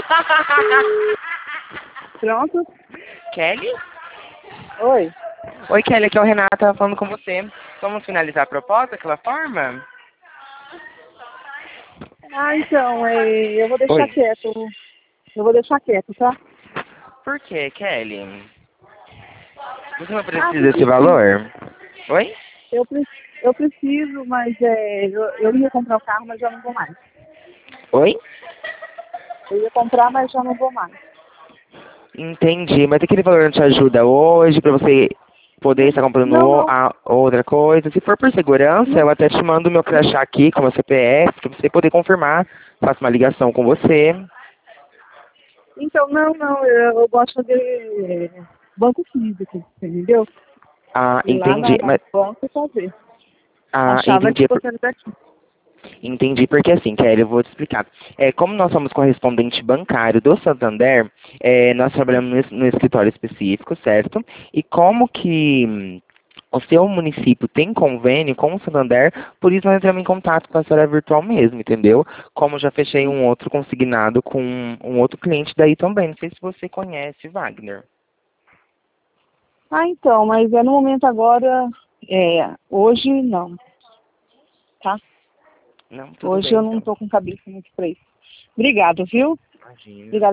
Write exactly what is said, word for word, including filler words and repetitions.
Pronto? Kelly? Oi. Oi, Kelly, aqui é o Renato, tava falando com você. Vamos finalizar a proposta daquela forma? Ah, então, é, eu vou deixar Oi. quieto. Eu vou deixar quieto, tá? Por que, Kelly? Você não Ah, precisa desse porque sim. valor? Oi? Eu, pre- eu preciso, mas é, eu, eu ia comprar o carro, mas já não vou mais. Oi? Eu ia comprar, mas já não vou mais. Entendi, mas aquele valor não te ajuda hoje pra você poder estar comprando Não, o- não. a outra coisa? Se for por segurança, não. eu até te mando o meu crachá aqui com o meu C P F pra você poder confirmar. Faço uma ligação com você. Então, não, não. Eu, eu gosto de é, banco físico, entendeu? Ah, Ir lá entendi. na, na Mas, banca e fazer. ah, Achava que entendi. você era daqui. Entendi, porque assim, Kelly, eu vou te explicar. É, como nós somos correspondente bancário do Santander, é, nós trabalhamos no, es- no escritório específico, certo? E como que hum, o seu município tem convênio com o Santander, por isso nós entramos em contato com a senhora virtual mesmo, entendeu? Como já fechei um outro consignado com um, um outro cliente daí também. Não sei se você conhece, Wagner. Ah, então, mas é no momento agora, é, hoje não, tá? Não, tudo Hoje bem eu não então. tô com cabeça muito pra isso. Obrigado, viu? Imagina. Obrigada.